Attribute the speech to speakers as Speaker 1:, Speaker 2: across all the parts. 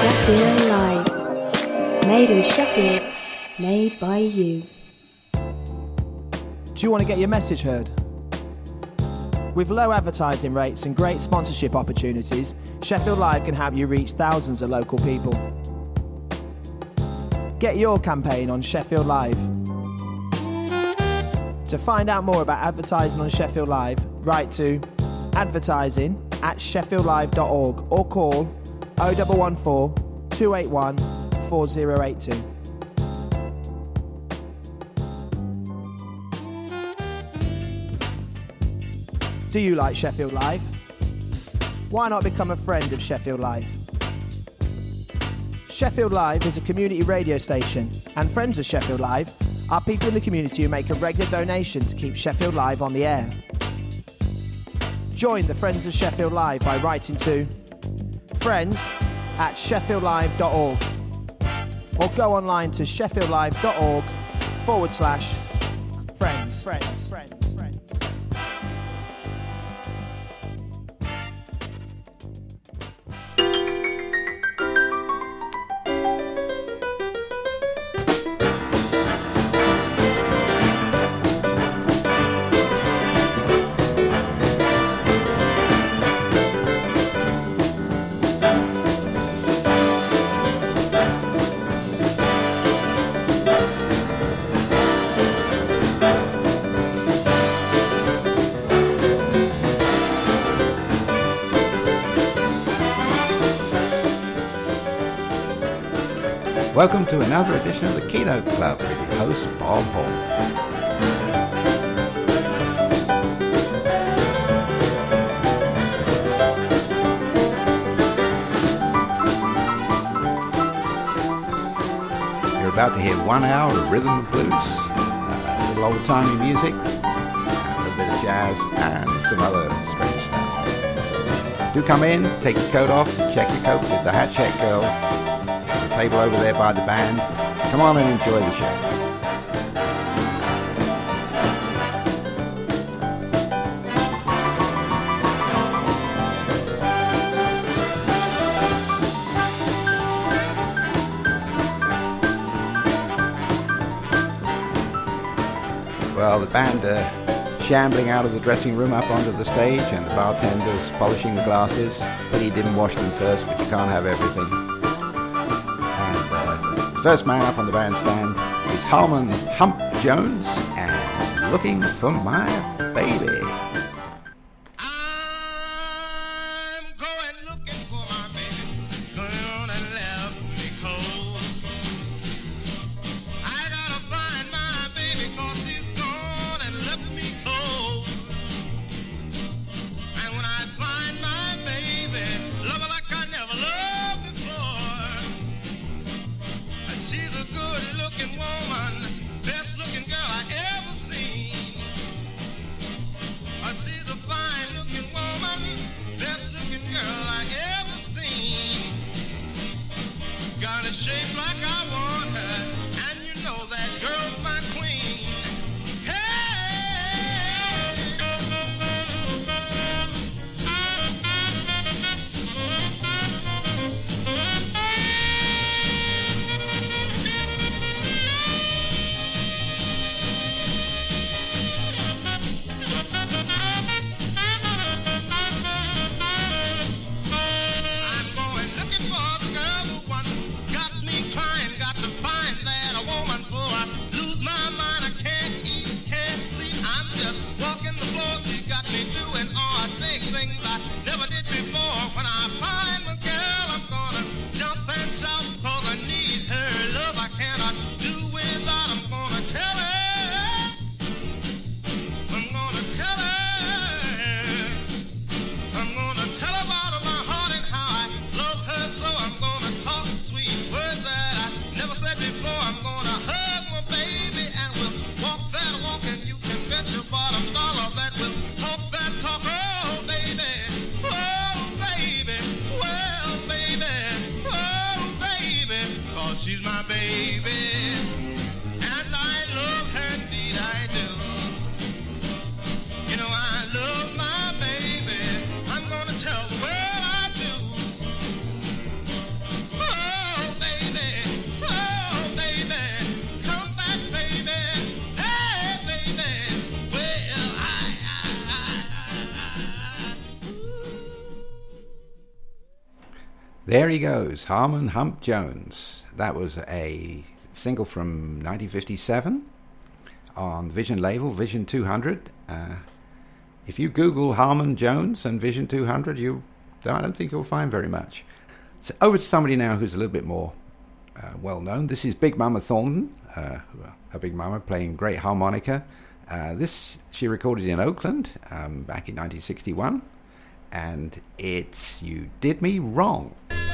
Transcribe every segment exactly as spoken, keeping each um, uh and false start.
Speaker 1: Sheffield Live. Made in Sheffield, made by you.
Speaker 2: Do you want to get your message heard? With low advertising rates and great sponsorship opportunities, Sheffield Live can help you reach thousands of local people. Get your campaign on Sheffield Live. To find out more about advertising on Sheffield Live, write to advertising at sheffield live dot org or call oh one one four, two eight one, four oh eight two. Do you like Sheffield Live? Why not become a friend of Sheffield Live? Sheffield Live is a community radio station, and friends of Sheffield Live are people in the community who make a regular donation to keep Sheffield Live on the air. Join the Friends of Sheffield Live by writing to friends at sheffield live dot org or go online to sheffield live dot org forward slash friends. Friends. Friends.
Speaker 3: Welcome to another edition of the Keynote Club with your host, Bob Hall. You're about to hear one hour of rhythm and blues, uh, a little old-timey music, a little bit of jazz, and some other strange stuff. So do come in, take your coat off, check your coat with the Hat Check Girl. Table over there by the band. Come on and enjoy the show. Well, the band are shambling out of the dressing room up onto the stage, and the bartender's polishing the glasses, but he didn't wash them first, but you can't have everything. First man up on the bandstand is Harmon Hump Jones and Looking for My Baby.
Speaker 4: Oh!
Speaker 3: There he goes, Harmon Hump Jones. That was a single from nineteen fifty-seven on Vision label, Vision two hundred. Uh, if you Google Harmon Jones and Vision two hundred, you I don't think you'll find very much. So over to somebody now who's a little bit more uh, well known. This is Big Mama Thornton, uh, her Big Mama playing great harmonica. Uh, this she recorded in Oakland um, back in nineteen sixty-one, and it's You Did Me Wrong.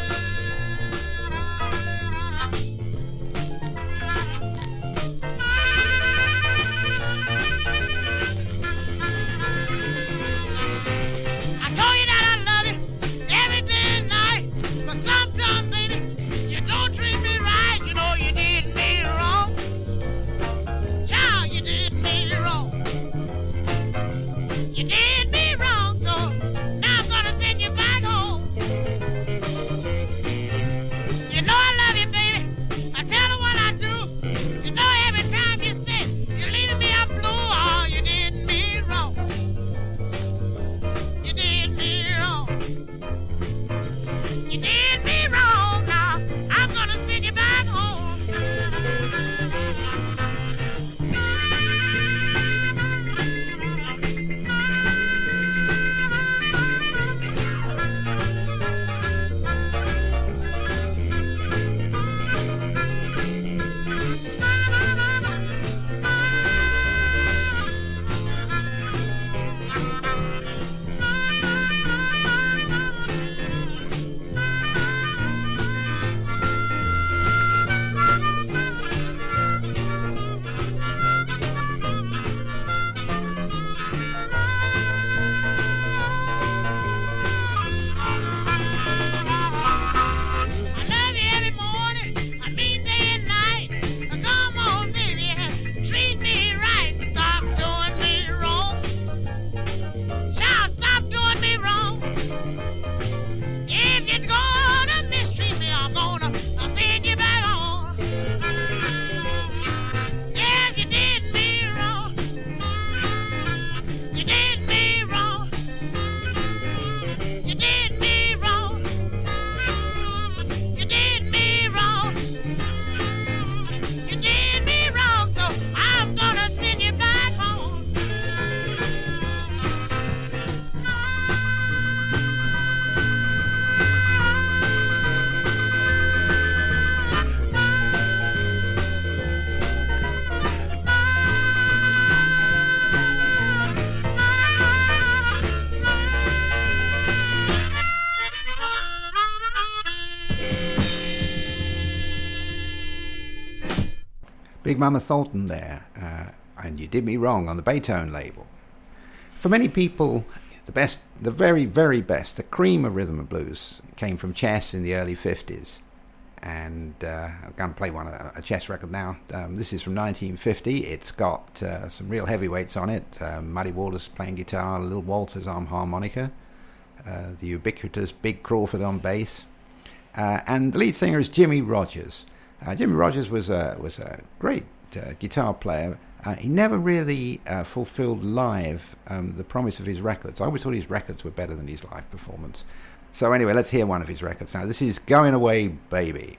Speaker 3: Big Mama Thornton there, uh, and You Did Me Wrong on the Baytone label. For many people, the best, the very, very best, the cream of rhythm and blues came from Chess in the early fifties. And uh, I'm going to play one, a Chess record now. Um, this is from nineteen fifty. It's got uh, some real heavyweights on it. Uh, Muddy Waters playing guitar, Lil Walters on harmonica, uh, the ubiquitous Big Crawford on bass. Uh, and the lead singer is Jimmy Rogers. Uh, Jimmy Rogers was a was a great uh, guitar player. Uh, he never really uh, fulfilled live um, the promise of his records. I always thought his records were better than his live performance. So anyway, let's hear one of his records now. This is Going Away, Baby.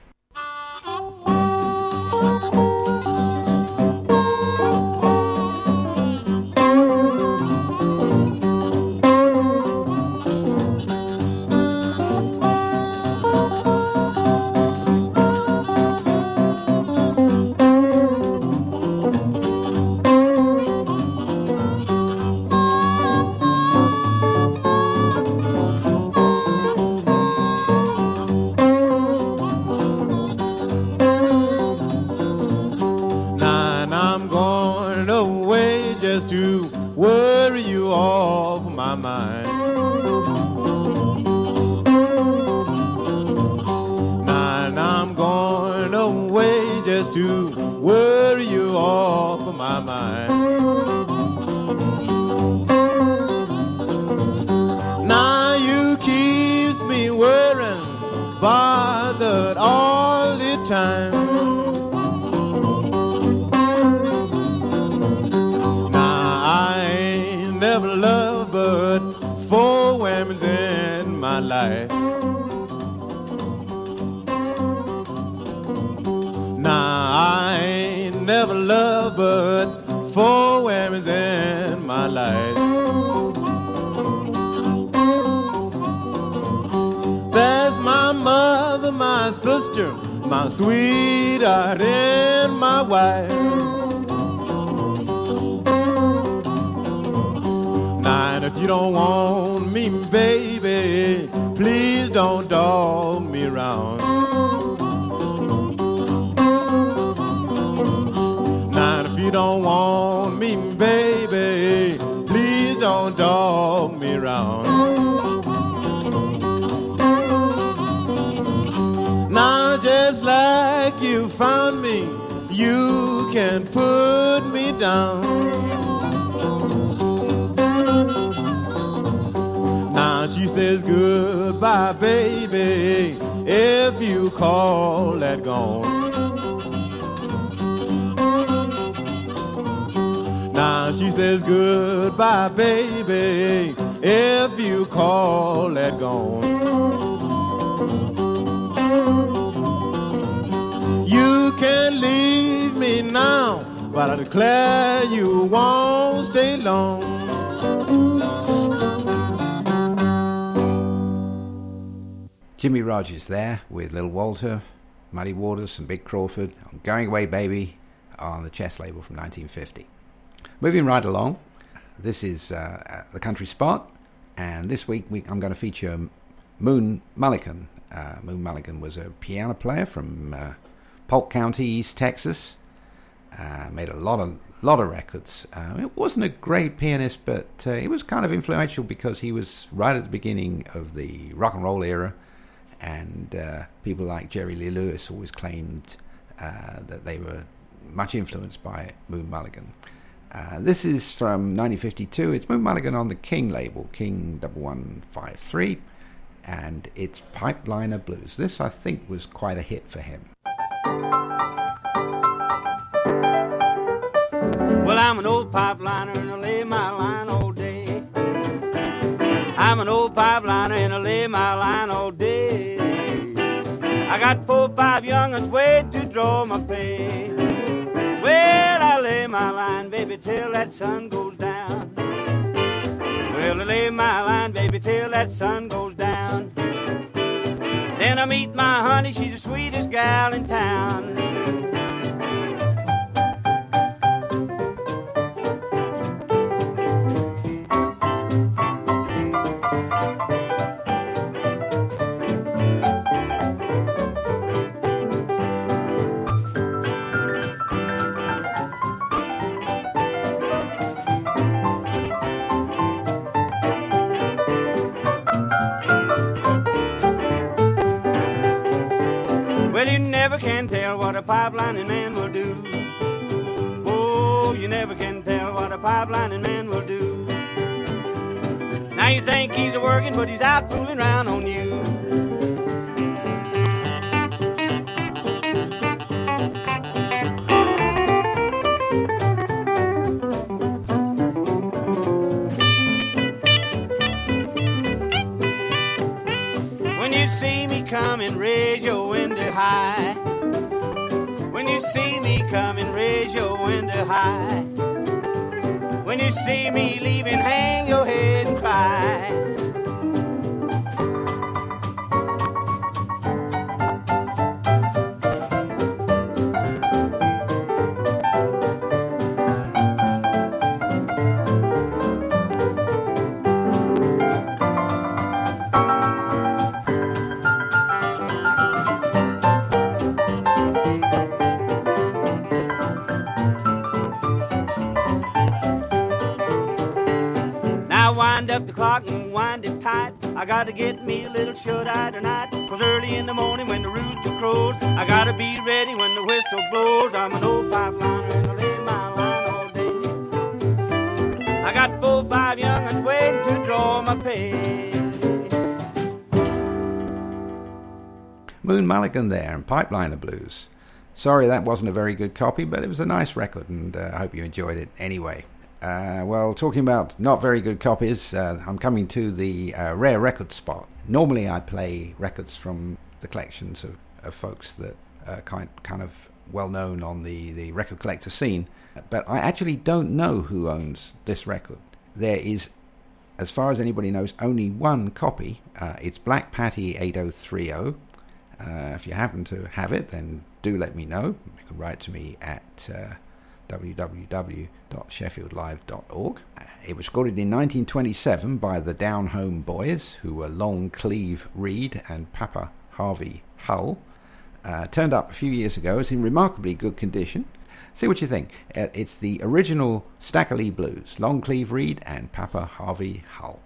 Speaker 4: but four women's in my life. There's my mother, my sister, my sweetheart, and my wife. Now, and if you don't want me, baby, please don't dog me around. Now, and if you don't want me, baby, please don't dog me around. Now, just like you found me, you can put me down. Now she says goodbye, baby, if you call that gone. Now she says goodbye, baby, if you call that gone. You can leave me now, but I declare you won't stay long.
Speaker 3: Jimmy Rogers there with Little Walter, Muddy Waters and Big Crawford on Going Away Baby on the Chess label from nineteen fifty. Moving right along, this is uh, the Country Spot, and this week we, I'm going to feature Moon Mulligan. Uh, Moon Mulligan was a piano player from uh, Polk County, East Texas. Uh, made a lot of lot of records. Uh, it wasn't a great pianist, but uh, he was kind of influential because he was right at the beginning of the rock and roll era. And uh, people like Jerry Lee Lewis always claimed uh, that they were much influenced by Moon Mulligan. Uh, this is from nineteen fifty-two. It's Moon Mulligan on the King label, King one one five three, and it's Pipeliner Blues. This, I think, was quite a hit for him.
Speaker 5: Well, I'm an old pipeliner and I lay my line all day. I'm an old pipeliner and I lay my line all day. I got four or five young'uns waiting to draw my pay. Well, I lay my line, baby, till that sun goes down. Well, I lay my line, baby, till that sun goes down. Then I meet my honey, she's the sweetest gal in town. Can tell what a pipelining man will do. Oh, you never can tell what a pipelining man will do. Now you think he's a working, but he's out fooling around on you. When you see me coming, raise your window high. When you see me coming, raise your window high. When you see me leaving, hang your head and cry. Up the clock and wind it tight. I gotta get me a little shut-eye tonight. Cause early in the morning when the rooster crows, I gotta be ready when the whistle blows. I'm an old pipeliner and I lay my line all day. I got four or five young'uns waiting to draw my pay.
Speaker 3: Moon Mulligan there and Pipeliner Blues. Sorry that wasn't a very good copy, but it was a nice record, and uh, I hope you enjoyed it anyway. Uh, well, talking about not very good copies, uh, I'm coming to the uh, rare record spot. Normally I play records from the collections of, of folks that uh, kind, kind of well known on the, the record collector scene. But I actually don't know who owns this record. There is, as far as anybody knows, only one copy. Uh, it's Black Patty eight oh three oh. Uh, if you happen to have it, then do let me know. You can write to me at uh, w w w dot sheffield live dot org. Uh, it was recorded in nineteen twenty-seven by the Down Home Boys, who were Long Cleve Reed and Papa Harvey Hull. Uh, turned up a few years ago. It's in remarkably good condition. See what you think. Uh, it's the original Stackerly Blues, Long Cleve Reed and Papa Harvey Hull.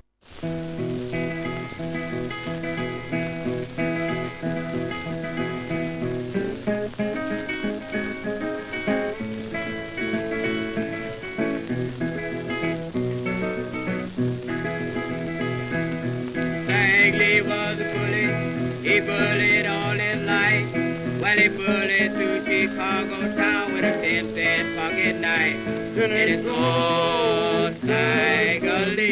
Speaker 6: Stackerly was a bully, he bullied all his life. Well, he bullied through Chicago town with a ten cent pocket knife. And it's all Stackerly.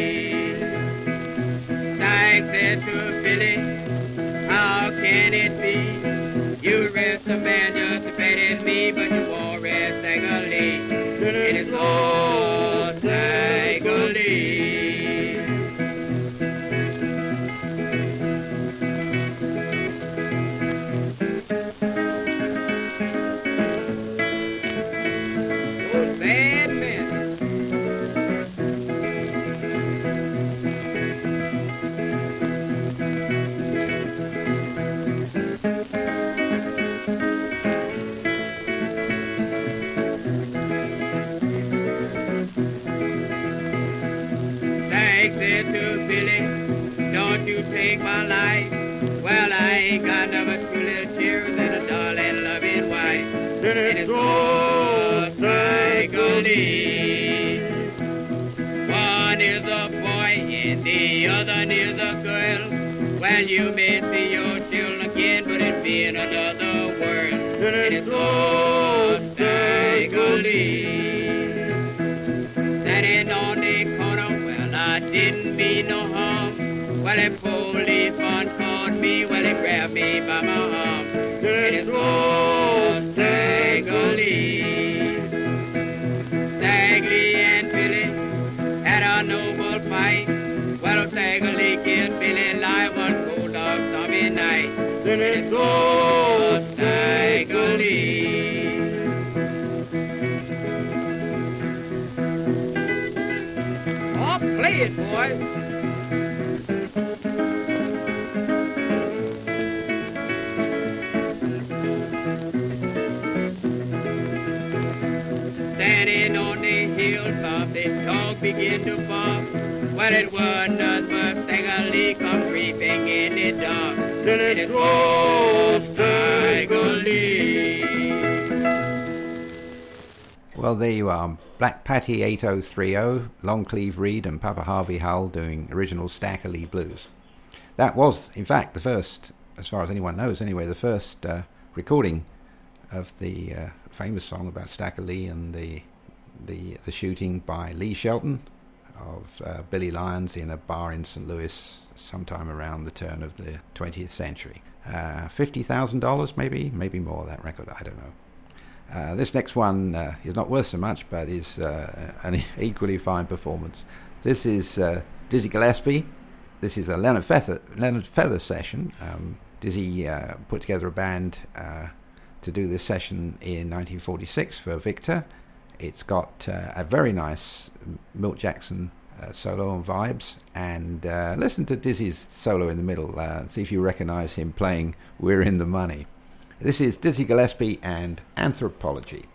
Speaker 6: Stag said to Billy, how can it be? You arrest a man just as bad as me, but you won't arrest Stackerly. And it's all Stackerly. Take my life. Well, I ain't got nothing but little tears and a darling loving wife. And it's all Stackerly. One is a boy and the other is a girl. Well, you may see your children again, but it's be in another world. And it's all Stackerly. Standing on the corner, well, I didn't mean no harm. Well, the policeman caught me, well, he grabbed me by my arm. And it's all Stackerly. Stackerly and Billy had a noble fight. Well, Stackerly killed Billy like one bulldog stormy night. And it's all Stackerly. Oh, play it, boys. Standing on the hilltop, the dog began to bark. Well, it was nothing but Stackerly come creeping in the dark. Then it was Stackerly.
Speaker 3: Well, there you are. Black Patty eight oh three oh, Long Cleve Reed and Papa Harvey Hull doing original Stackerly Blues. That was, in fact, the first, as far as anyone knows anyway, the first uh, recording of the uh, famous song about Stackerly and the the the shooting by Lee Shelton of uh, Billy Lyons in a bar in Saint Louis sometime around the turn of the twentieth century. Uh, fifty thousand dollars maybe, maybe more, that record, I don't know. Uh, this next one uh, is not worth so much, but is uh, an equally fine performance. This is uh, Dizzy Gillespie. This is a Leonard Feather, Leonard Feather session. Um, Dizzy uh, put together a band uh, to do this session in nineteen forty-six for Victor. It's got uh, a very nice Milt Jackson uh, solo and vibes, and uh, listen to Dizzy's solo in the middle, uh, see if you recognize him playing We're in the Money. This is Dizzy Gillespie and Anthropology.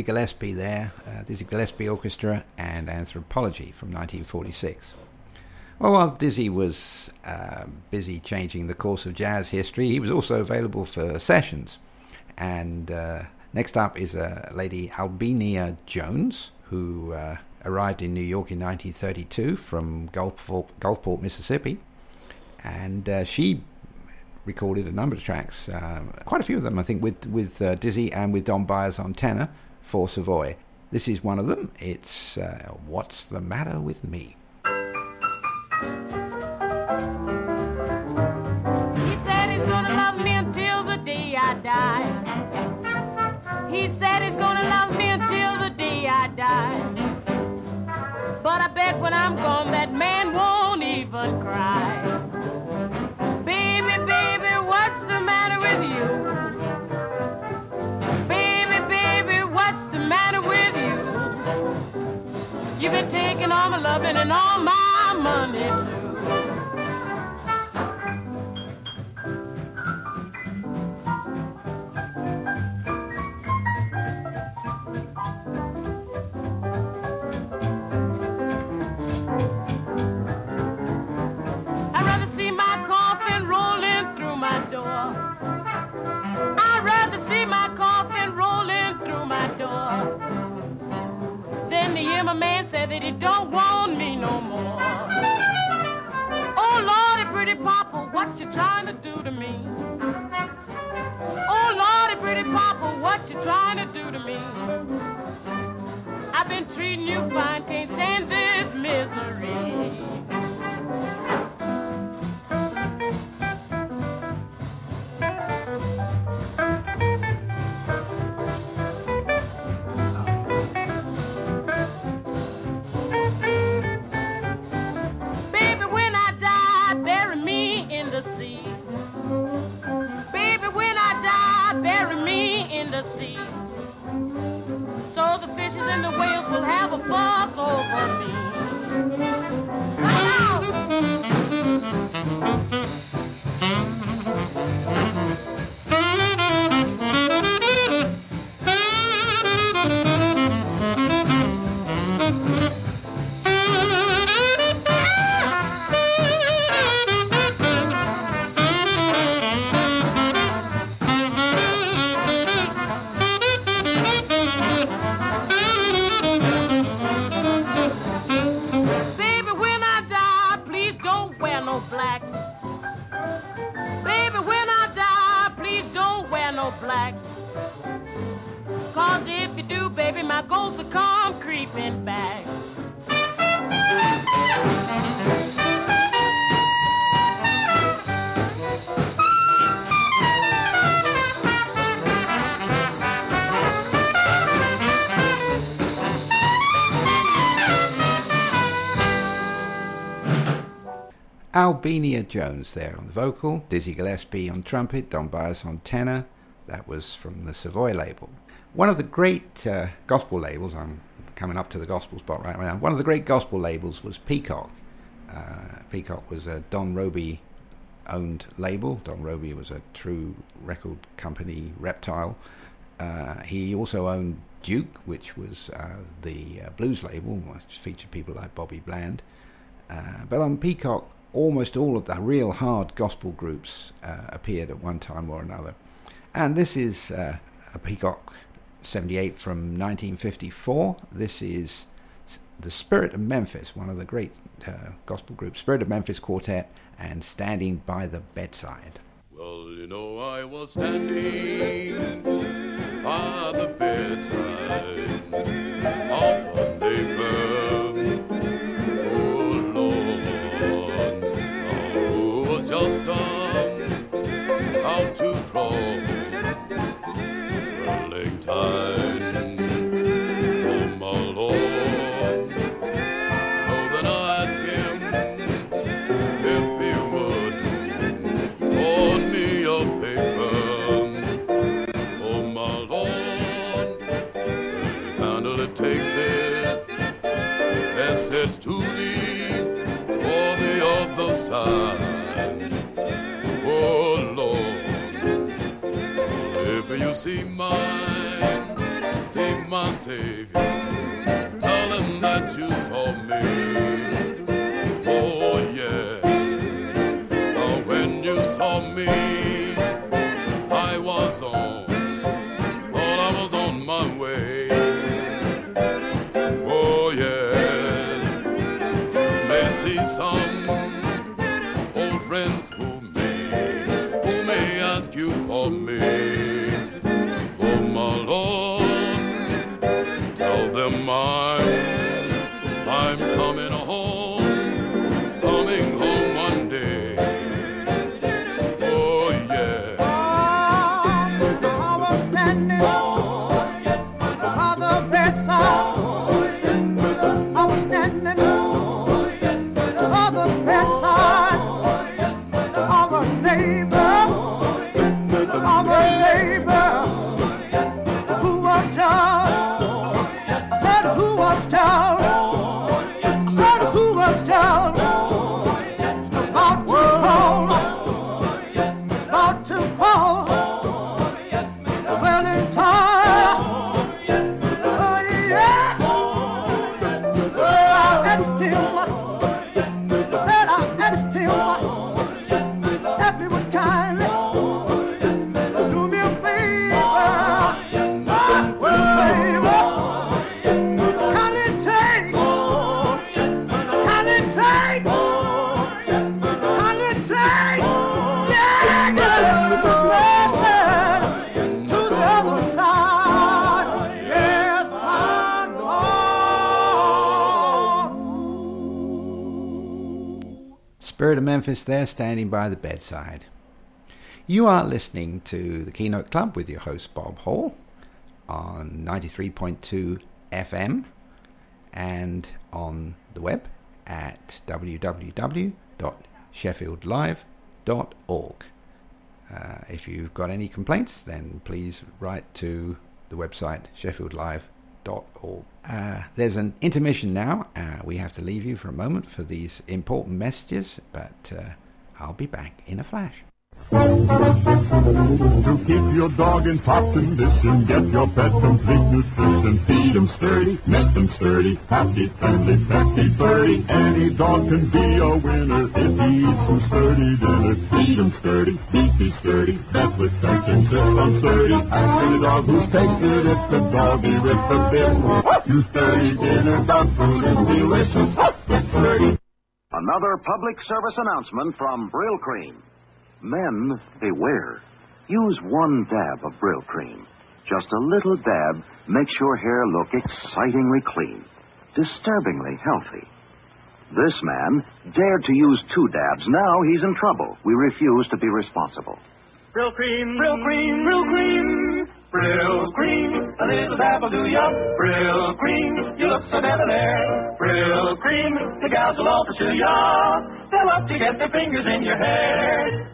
Speaker 3: Gillespie there, uh, Dizzy Gillespie Orchestra and Anthropology from nineteen forty-six. Well, while Dizzy was uh, busy changing the course of jazz history, he was also available for sessions. And uh, next up is a lady, Albinia Jones, who uh, arrived in New York in nineteen thirty-two from Gulfport, Gulfport Mississippi. And uh, she recorded a number of tracks, uh, quite a few of them, I think, with, with uh, Dizzy and with Don Byers on tenor for Savoy. This is one of them. It's uh, What's the Matter with Me?
Speaker 7: Die. He said he's gonna love me until the day I die. But I bet when I'm gone that man won't even cry. Baby, baby, what's the matter with you? Baby, baby, what's the matter with you? You've been taking all my loving and all my money too. That he don't want me no more. Oh, Lordy, pretty papa, what you trying to do to me? Oh, Lordy, pretty papa, what you trying to do to me? I've been treating you fine, can't stand this misery.
Speaker 3: Albinia Jones there on the vocal, Dizzy Gillespie on trumpet, Don Byers on tenor. That was from the Savoy label. One of the great uh, gospel labels, I'm coming up to the gospel spot right now, one of the great gospel labels was Peacock. Uh, Peacock was a Don Robey owned label. Don Robey was a true record company reptile. Uh, he also owned Duke, which was uh, the uh, blues label, which featured people like Bobby Bland. Uh, but on Peacock, almost all of the real hard gospel groups uh, appeared at one time or another. And this is uh, a Peacock seventy-eight from nineteen fifty-four. This is the Spirit of Memphis, one of the great uh, gospel groups, Spirit of Memphis Quartet, and Standing by the Bedside.
Speaker 8: Well, you know, I was standing by the bedside of a neighbor. Oh, Lord, I was just um, out to draw, swirling tide. Oh, my Lord. Oh, then I asked him if he would on me a favor. Oh, my Lord, will you kindly take this message to thee or the other side? Oh, Lord, if you see mine, see my Savior. Tell him that you saw me. Oh, yeah. Oh, when you saw me, I was on. Well, I was on my way. Oh, yes. You may see some old friends who may, who may ask you for me. Oh, my Lord, tell them I'm, I'm coming home, coming home one day. Oh, yeah.
Speaker 9: I was standing by the bedside. I was standing by the bedside of a neighbor, of a neighbor who was down. I said who was down. I said who was down. About to fall, about to fall. Well, in time, oh yes. Said I had still, said I had still. If it was kindly, do me a favor. Well, baby, kindly take, kindly take, kindly take. Yeah, yeah. Listen to the other side. Yes, my Lord.
Speaker 3: Spirit of Memphis there, standing by the bedside. You are listening to the Keynote Club with your host Bob Hall on ninety-three point two F M and on the web at w w w dot sheffield live dot org. Uh, if you've got any complaints, then please write to the website sheffield live dot org. Uh, there's an intermission now. Uh, we have to leave you for a moment for these important messages, but uh, I'll be back in a flash.
Speaker 10: To keep your dog in top condition, get your pet complete nutrition. Feed them sturdy, make them sturdy, happy, friendly, fatty, furry. Any dog can be a winner if he eats some sturdy dinner. Feed them sturdy, beefy sturdy, that with that insist on sturdy. Ask any dog who's tasted it, the doggy with the bit. You sturdy dinner, dog food is delicious. Get sturdy.
Speaker 11: Another public service announcement from Brill Cream. Men, beware. Use one dab of Brill Cream. Just a little dab makes your hair look excitingly clean, disturbingly healthy. This man dared to use two dabs. Now he's in trouble. We refuse to be responsible.
Speaker 9: Brill Cream, Brill Cream, Brill Cream, Brill Cream. A little dab will do ya. Brill Cream, you look so debonair. Brill Cream, the gals will all pursue ya. They'll love to get their fingers in your hair.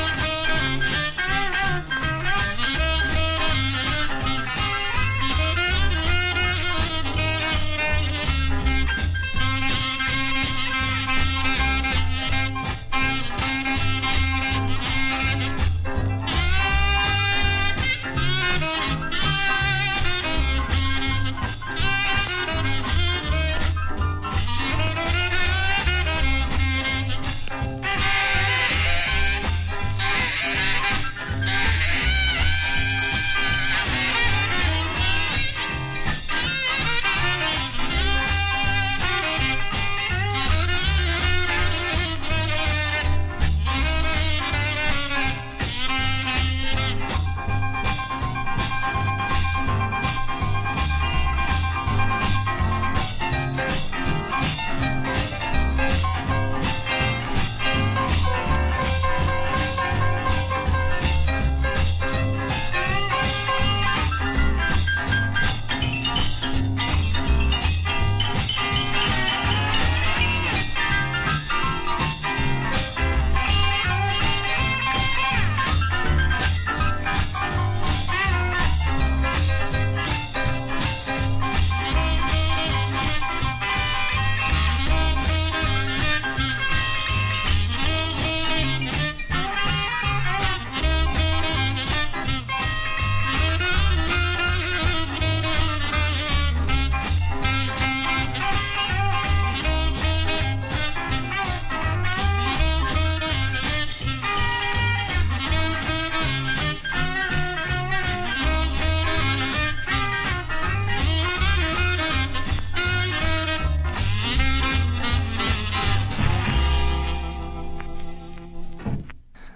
Speaker 12: Thank you.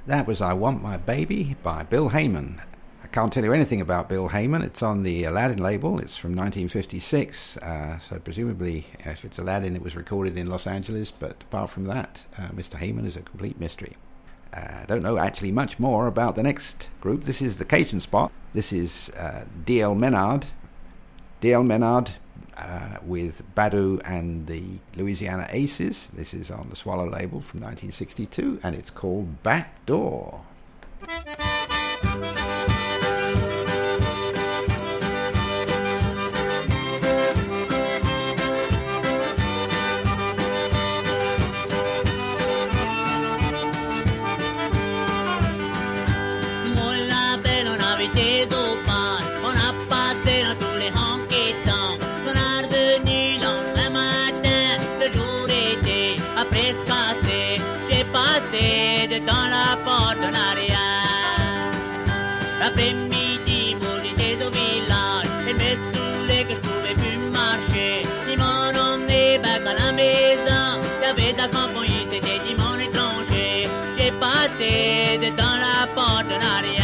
Speaker 3: That was I Want My Baby by Bill Hayman. I can't tell you anything about Bill Hayman. It's on the Aladdin label. It's from nineteen fifty-six, uh, so presumably if it's Aladdin it was recorded in Los Angeles, but apart from that, uh, Mister Hayman is a complete mystery. I uh, don't know actually much more about the next group. This is the Cajun Spot. This is uh, D L Menard. D L Menard uh, with Badu and the Louisiana Aces. This is on the Swallow label from nineteen sixty-two, and it's called Back Door.
Speaker 12: Dans la porte en arrière. L'après-midi, moi j'étais au village. Et me saoulait que je pouvais plus marcher. Ils m'ont emmené back à la maison. Y'avait de la compagnie, c'était dimanche étranger. J'ai passé de dans la porte en arrière.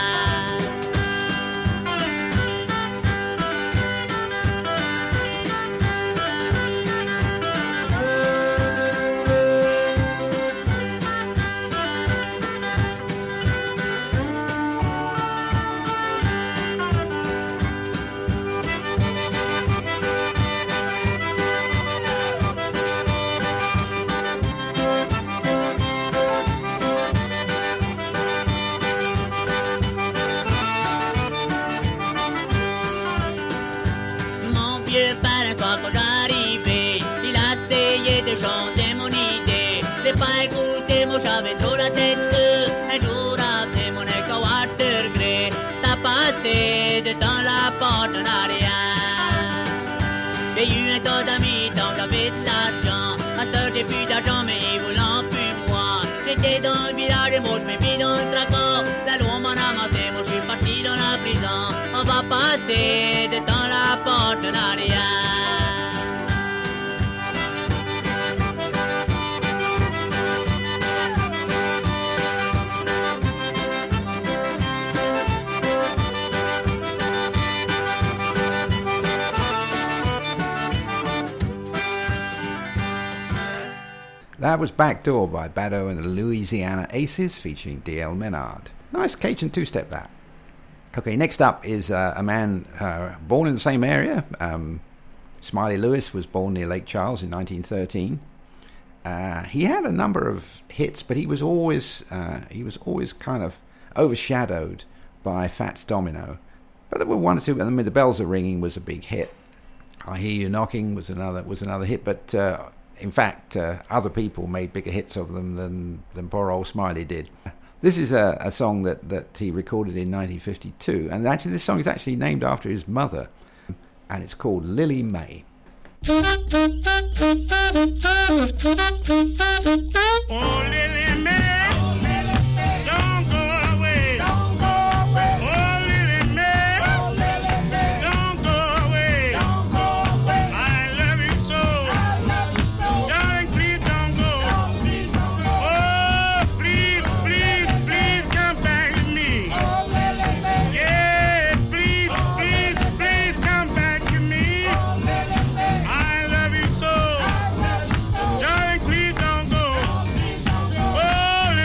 Speaker 12: Quand j'arrivais, il a essayé de changer mon idée. J'ai pas écouté, moi j'avais trop la tête. Un jour après mon écho Watergrey, t'as passé de dans la porte en arrière. J'ai eu un tas d'amis tant que j'avais de l'argent. Ma soeur j'ai plus d'argent mais ils voulaient plus moi. J'étais dans le village et moi je me vis dans le tracas. La loi m'en a amassé, moi je suis parti dans la prison. On va passer de dans la porte en arrière.
Speaker 3: That was Back Door by Badu and the Louisiana Aces featuring D L Menard. Nice Cajun two-step that. Okay, next up is uh, a man uh, born in the same area. Um, Smiley Lewis was born near Lake Charles in nineteen thirteen. Uh, he had a number of hits, but he was always uh, he was always kind of overshadowed by Fats Domino. But there were one or two. I mean, The Bells Are Ringing was a big hit. I Hear You Knocking was another was another hit, but. Uh, In fact, uh, other people made bigger hits of them than, than poor old Smiley did. This is a, a song that, that he recorded in nineteen fifty-two, and actually this song is actually named after his mother, and it's called Lily May.
Speaker 12: Oh, Lily May, don't go away. Don't go away. Oh, Lily May, oh, Lily May, don't go away. Don't go away. I love you so. I love you so. Darling, please don't go. No, please don't go. Oh, please, please, please come back to me. Oh, Lily May. Yeah, please, oh, please, please come back to me. Oh, Lily May. I love you so. I love you so. Darling, please don't go. No, please don't go. Oh,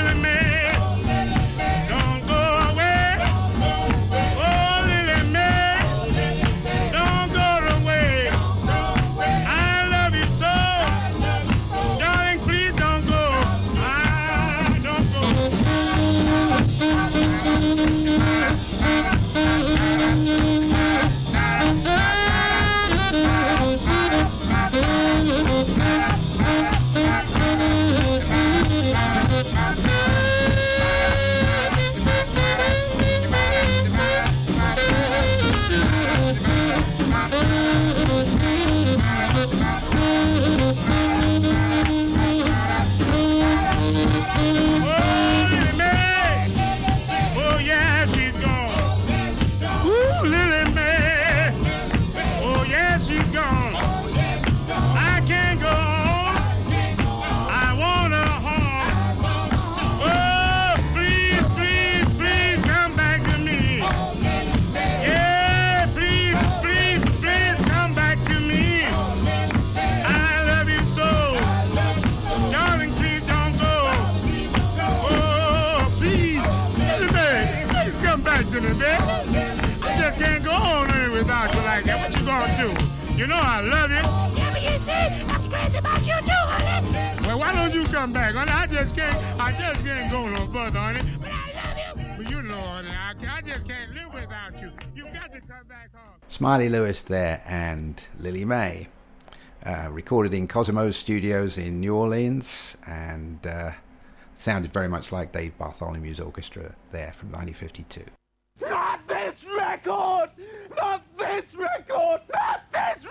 Speaker 13: me, baby. I just can't go on living without you like that. What you gonna do? You know I love you.
Speaker 14: Yeah, but you see, I'm crazy about you too, honey.
Speaker 13: Well, why don't you come back, honey? I just can't, I just can't go no further, honey.
Speaker 14: But I love you.
Speaker 13: But you know, honey, I, I just can't live without you. You got to come back home.
Speaker 3: Smiley Lewis there and Lily May. Uh, recorded in Cosimo's studios in New Orleans, and uh, sounded very much like Dave Bartholomew's orchestra there from nineteen fifty-two.
Speaker 14: Not this record! Not this record! Not this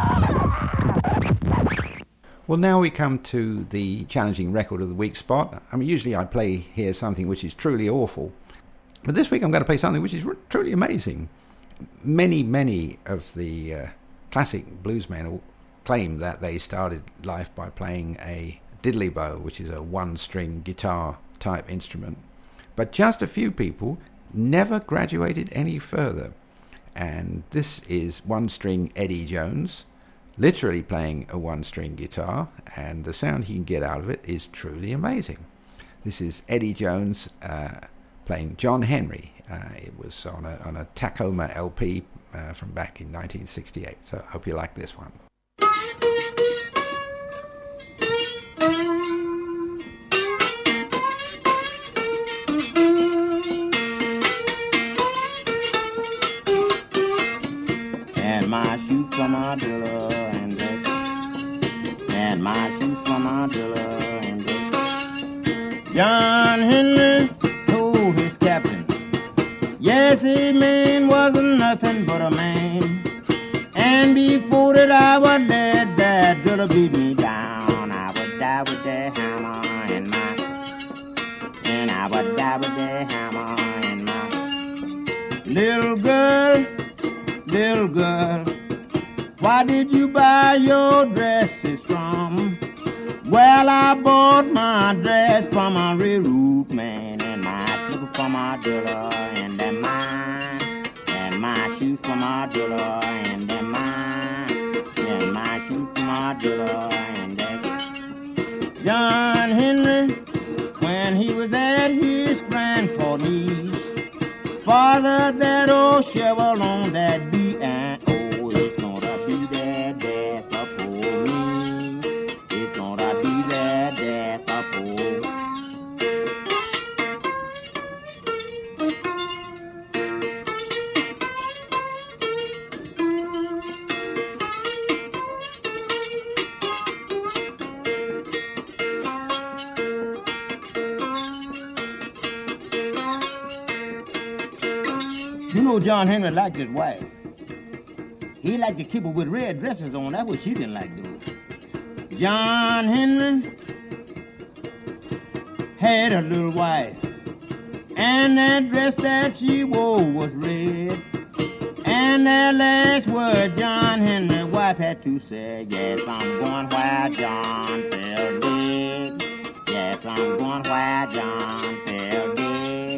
Speaker 14: record!
Speaker 3: Well, now we come to the challenging record of the week spot. I mean, usually I play here something which is truly awful, but this week I'm going to play something which is r- truly amazing. Many, many of the uh, classic bluesmen claim that they started life by playing a diddley bow, which is a one-string guitar type instrument. But just a few people never graduated any further. And this is one-string Eddie Jones, literally playing a one-string guitar, and the sound he can get out of it is truly amazing. This is Eddie Jones uh, playing John Henry. Uh, it was on a, on a Tacoma L P uh, from back in nineteen sixty-eight. So I hope you like this one.
Speaker 5: And my shoes from Ardilla and Drake. And my shoes from Ardilla and Drake. John Henry told his captain, yes, a man wasn't nothing but a man. And before that I was dead, that driller beat me down. I would die with that hammer in my, and I would die with that hammer in my. Little girl, little girl, why did you buy your dresses from? Well, I bought my dress from a railroad man, and my slipper from my driller, and then mine, and my shoes from my driller, and then mine, and my shoes from my driller, and then John Henry, when he was at his grandfather's, father that old shovel on that beat, and oh, it's gonna be that death for me. It's gonna be that death for me. You know John Henry liked his wife. He liked to keep her with red dresses on. That's what she didn't like doing. John Henry had a little wife, and that dress that she wore was red. And that last word John Henry's wife had to say, yes, I'm going where John fell dead. Yes, I'm going where John fell dead.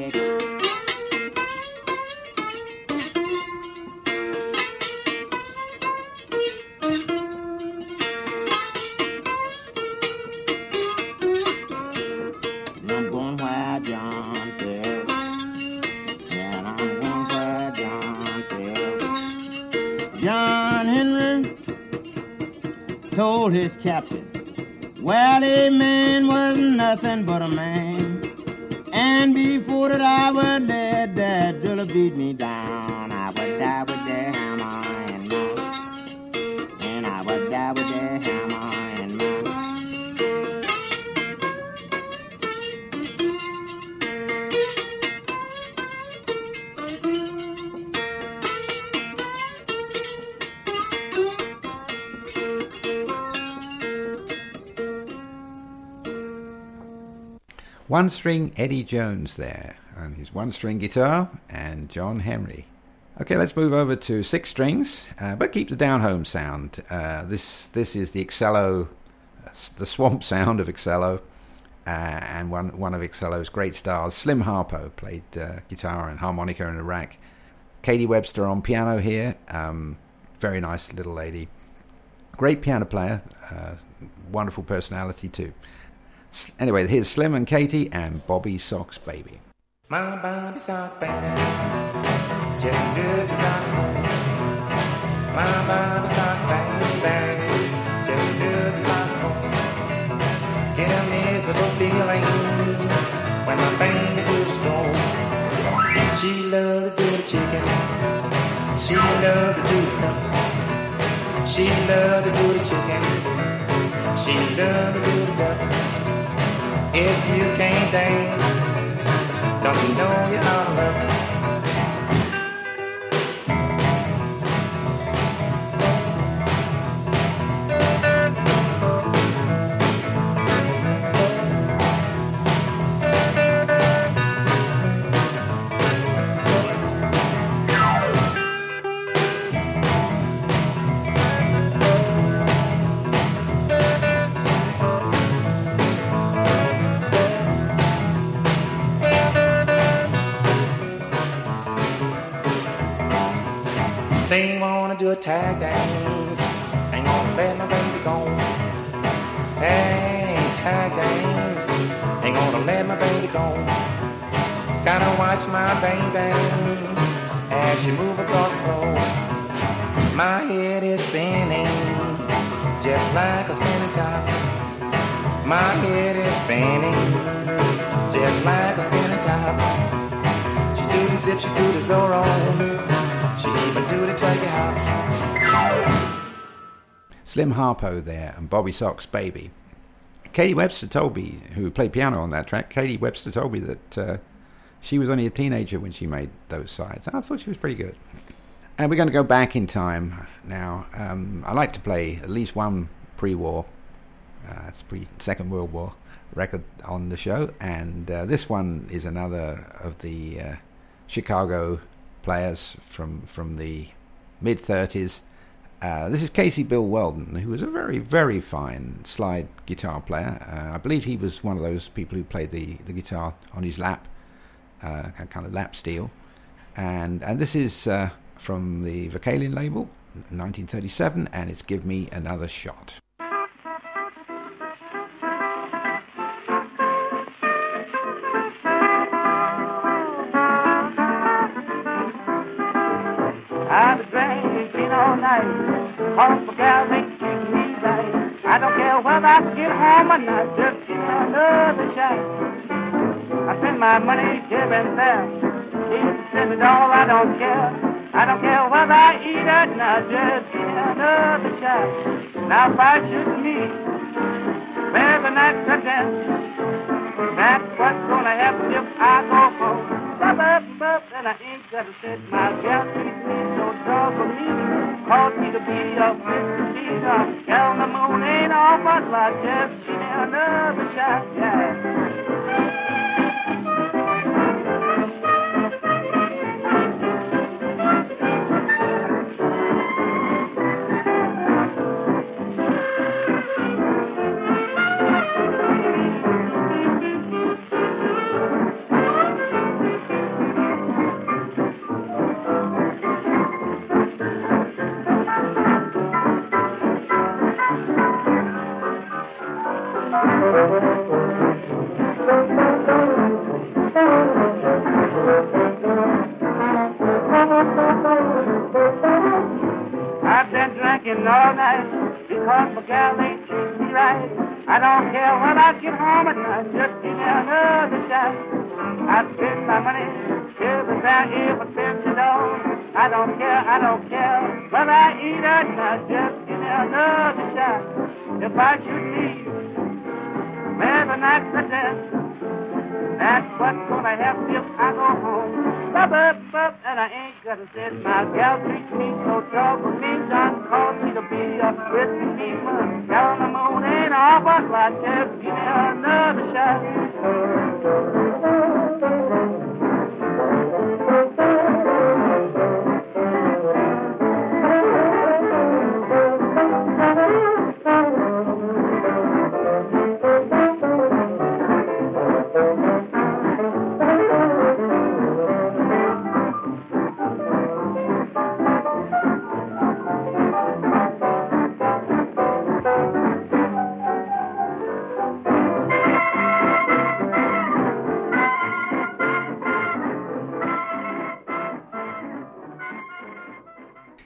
Speaker 5: John Henry told his captain, well, a man was nothing but a man. And before that I would let that driller beat me down. I would die with that hammer in my, and I would die with that hammer in my.
Speaker 3: One-string Eddie Jones there, and his one-string guitar, and John Henry. Okay, let's move over to six strings, uh, but keep the down-home sound. Uh, this this is the Excello, the swamp sound of Excello, uh, and one one of Excello's great stars, Slim Harpo, played uh, guitar and harmonica in a rack. Katie Webster on piano here, um, very nice little lady. Great piano player, uh, wonderful personality too. Anyway, here's Slim and Katie and Bobby Sox Baby.
Speaker 15: My body's hot, baby, just good to rock and roll. My body's hot, baby, just good to rock and roll. Get a miserable feeling when my baby do the stroll. She loves to do the chicken, she loves to do the duck. She loves to do the chicken, she loves to do the duck. If you can't dance, don't you know you're out of luck? They wanna do a tag dance, ain't gonna let my baby go. Hey, tag dance, ain't gonna let my baby go. Gotta watch my baby as she move across the floor. My head is spinning, just like a spinning top. My head is spinning, just like a spinning top. She do the zip, she do the Zorro. She even do the turkey hop.
Speaker 3: Slim Harpo there and Bobby Sox Baby. Katie Webster told me, who played piano on that track, Katie Webster told me that uh, she was only a teenager when she made those sides. I thought she was pretty good. And we're going to go back in time now. Um, I like to play at least one pre-war, uh, it's pre-Second World War record on the show. And uh, this one is another of the uh, Chicago players from from the mid thirties. Uh, this is Casey Bill Weldon, who was a very, very fine slide guitar player. Uh, I believe he was one of those people who played the, the guitar on his lap, uh, kind of lap steel. And and this is uh, from the Vocalion label, nineteen thirty-seven, and it's Give Me Another Shot.
Speaker 16: I've been drinking all night, cause my gal ain't treating me right. I don't care whether I get home or not, just give me another shot. I spend my money here and there, keep spend it all, I don't care. I don't care whether I eat or not, just give me another shot. Now if I should meet, every night to dance, that's what's gonna happen if I go home. Up, up, up, and I ain't gotta sit my gal treat me so dog for me. Cause me to be a misdemeanor. Hell, the moon ain't all but like just give me another shot, yeah. I've been drinking all night because my gal ain't treating me right. I don't care when I get home at night, just give me another shot. I spend my money here and there, here for fifty dollars. I don't care, I don't care whether I eat or not, just give me another shot. If I should leave, every night to death, that's what's gonna happen if I go home. Up, up, up, and I ain't gonna sit. My gal treats me so trouble me, done called me to be a Christian demon. Gal on the moon ain't all but like just give me another shot.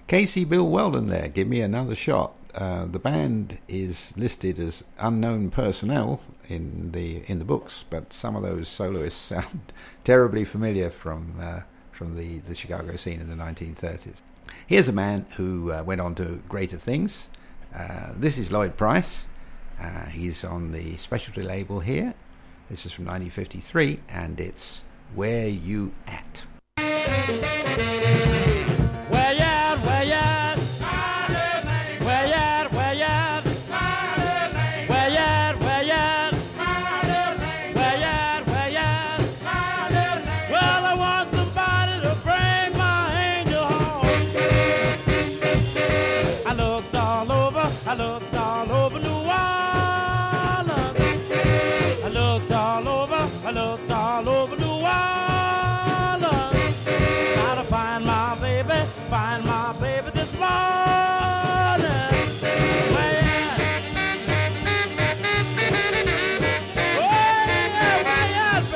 Speaker 3: Casey Bill Weldon there, Give Me Another Shot. Uh, the band is listed as unknown personnel in the in the books, but some of those soloists sound terribly familiar from uh, from the, the Chicago scene in the nineteen thirties. Here's a man who uh, went on to greater things. Uh, this is Lloyd Price. Uh, he's on the specialty label here. This is from nineteen fifty-three, and it's Where You At?
Speaker 14: Where you at, where you at? Where you at, where you at? Where you at, where you at? Where you at, where you at? Well, I want somebody to bring my angel home. I looked all over, I looked all over New Orleans. I looked all over, I looked all over New Orleans. Gotta find my baby, find my baby this morning. Where you at? Oh, yeah, where you at,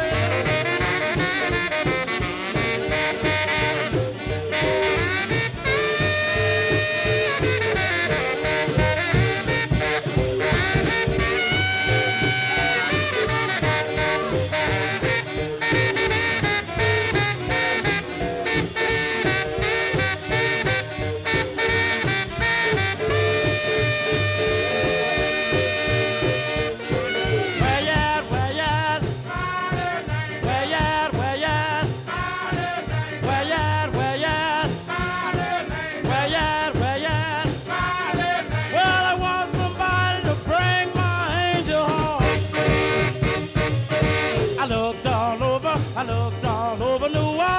Speaker 14: I looked all over New Orleans.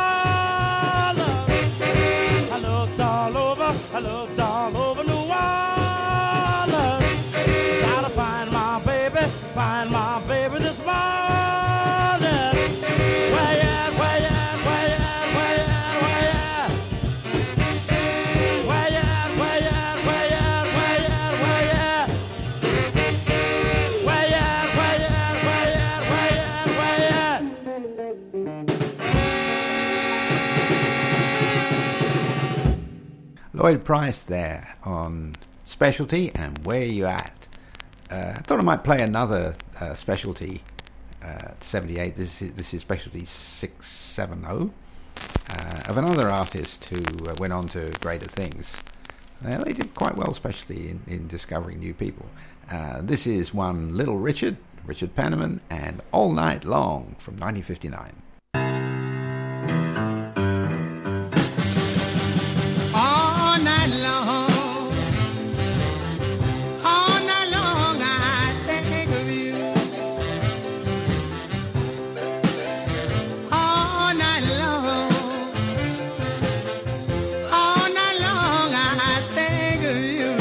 Speaker 14: I looked all over, I looked all over New Orleans. Gotta find my baby, find my baby this morning. Where you at, where you at, where you at, where you at, where you at? Where you at, where you at, where you at, where you at, where you at? Where you at, where you at, where you at, where you at, where you at?
Speaker 3: Lloyd Price there on Specialty and Where You At. Uh, I thought I might play another uh, Specialty uh, seventy-eight. This is, this is Specialty six seventy uh, of another artist who uh, went on to greater things. Uh, they did quite well, especially in, in discovering new people. Uh, this is one Little Richard, Richard Penniman, and All Night Long from nineteen fifty-nine.
Speaker 17: All night long, all night long I think of you. All night long, all night long I think of you.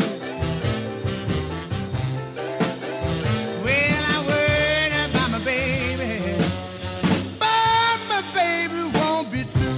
Speaker 17: Well, I worried about my baby, but my baby won't be true.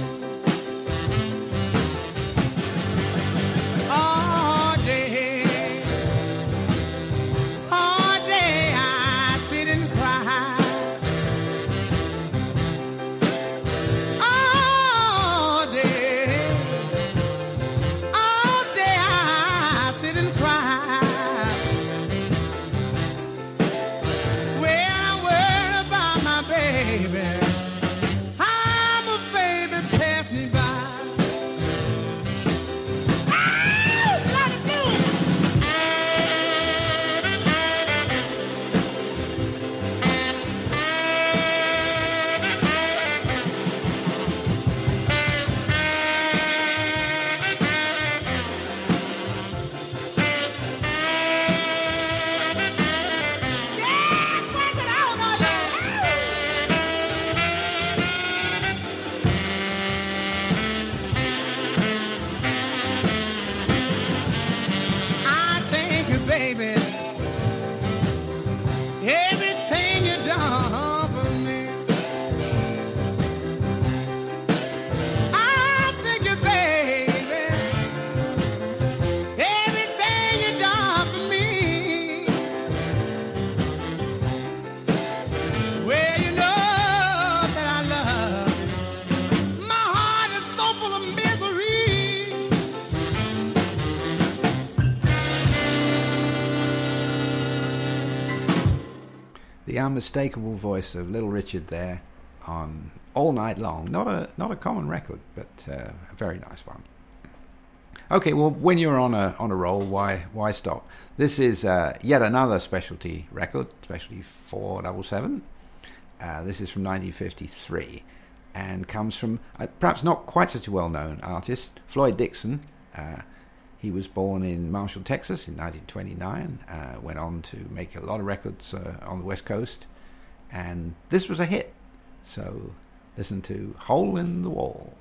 Speaker 3: unmistakable voice of Little Richard there on All Night Long. Not a not a common record, but uh, a very nice one. Okay, well, when you're on a on a roll, why why stop? This is uh, yet another specialty record, specialty four seven seven. Uh, this is from nineteen fifty-three and comes from uh, perhaps not quite such a well-known artist, Floyd Dixon. Uh, he was born in Marshall, Texas in nineteen twenty-nine, uh, went on to make a lot of records uh, on the West Coast, and this was a hit. So listen to Hole in the Wall.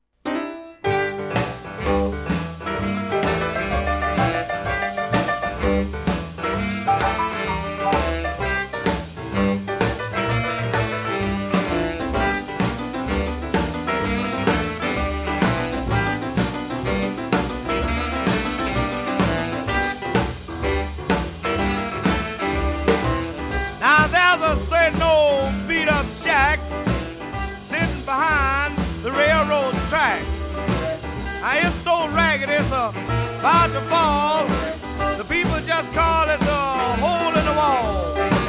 Speaker 5: About to fall, the people just call it the hole in the wall.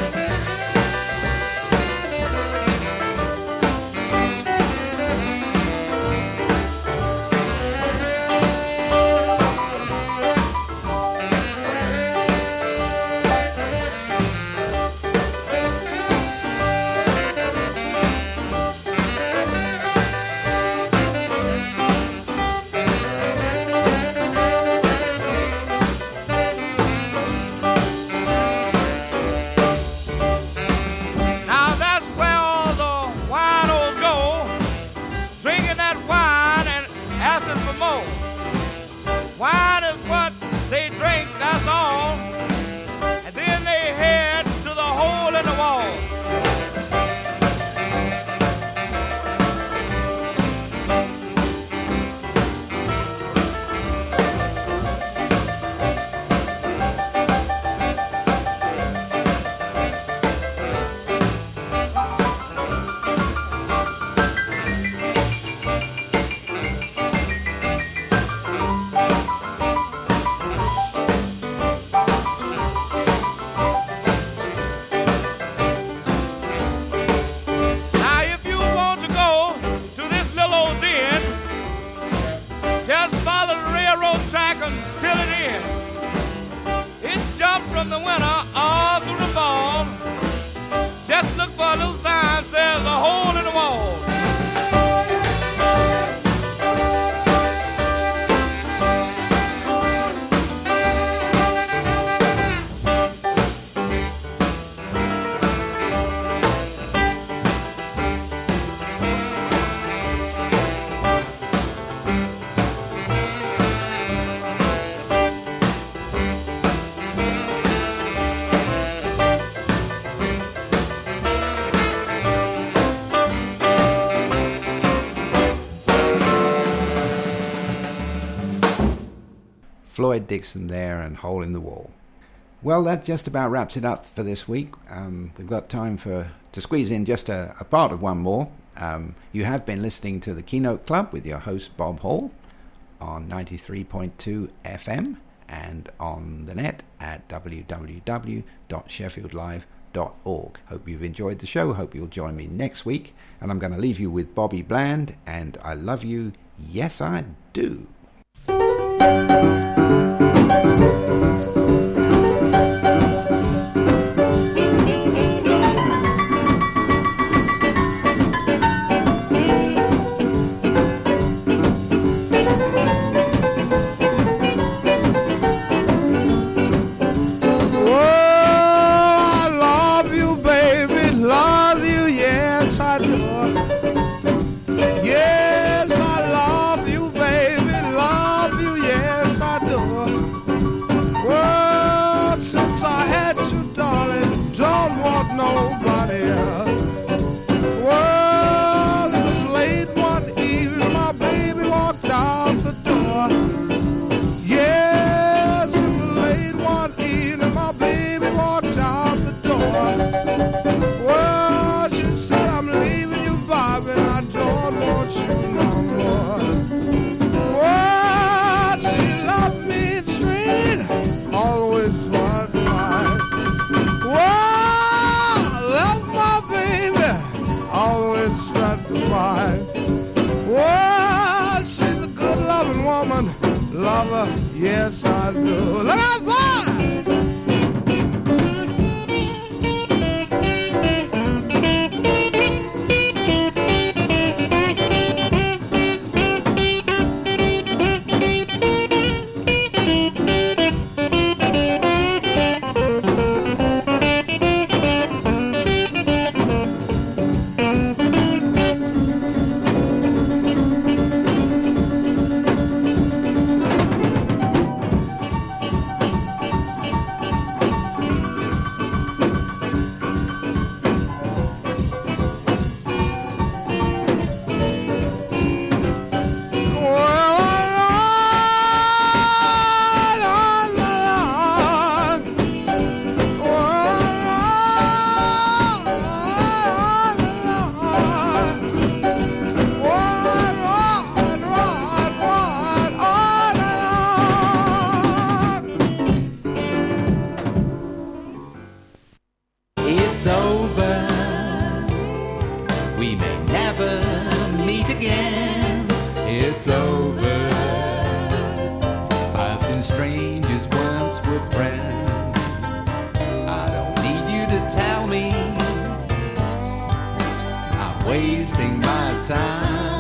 Speaker 3: Floyd Dixon there and Hole in the Wall. Well, that just about wraps it up for this week. Um, we've got time for to squeeze in just a, a part of one more. Um, you have been listening to the Keynote Club with your host Bob Hall on ninety-three point two F M and on the net at w w w dot sheffield live dot org. Hope you've enjoyed the show. Hope you'll join me next week. And I'm going to leave you with Bobby Bland and I Love You, Yes I Do.
Speaker 5: Yes, I love you, baby, love you, yes, I
Speaker 4: woman lover, yes I do. Look out!